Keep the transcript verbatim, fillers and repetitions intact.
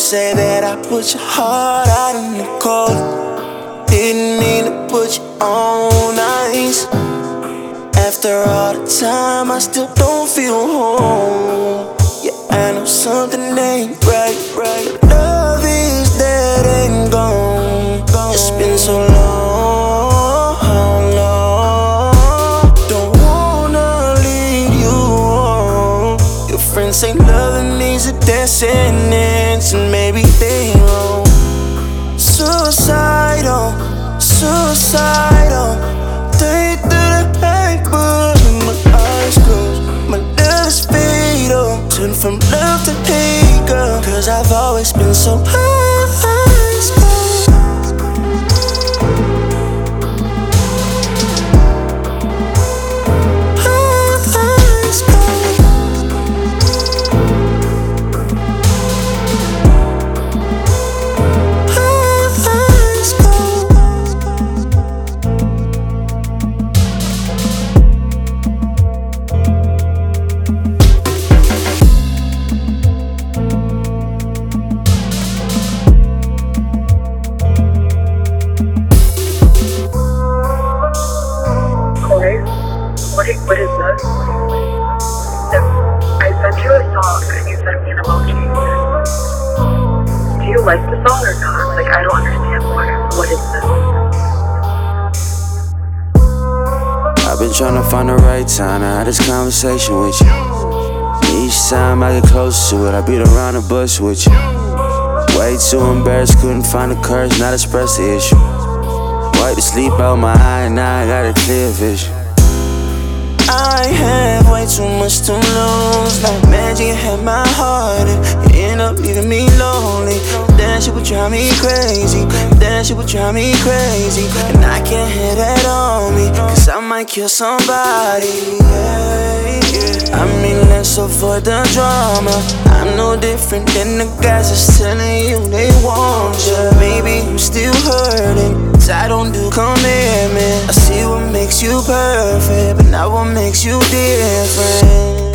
say that I put your heart out in the cold. Didn't mean to put you on ice. After all the time, I still don't feel home. Yeah, I know something ain't right, right. Love is dead and gone. It's been so long, long. Don't wanna lead you on. Your friends say loving me's a death sentence, and maybe they wrong. Suicidal, suicidal. They through the paper and my eyes closed. My love is fatal. Turn from love to hate, girl, cause I've always been so high school. What is, what is this? I sent you a song and you sent me an emoji. Do you like the song or not? Like, I don't understand what, what is this? I've been trying to find the right time to have this conversation with you. Each time I get close to it, I beat around the bush with you. Way too embarrassed, couldn't find the courage, not express the issue. Wipe the sleep out my eye, now I got a clear vision. I have way too much to lose. Like magic, you had my heart and you end up leaving me lonely. That shit would drive me crazy. That shit would drive me crazy. And I can't have that on me, cause I might kill somebody. Yeah, yeah. I mean, let's avoid the drama. I'm no different than the guys that's telling you they want you. Maybe I'm still hurting, cause I don't do commitment. I see what makes you perfect, but not what makes you different.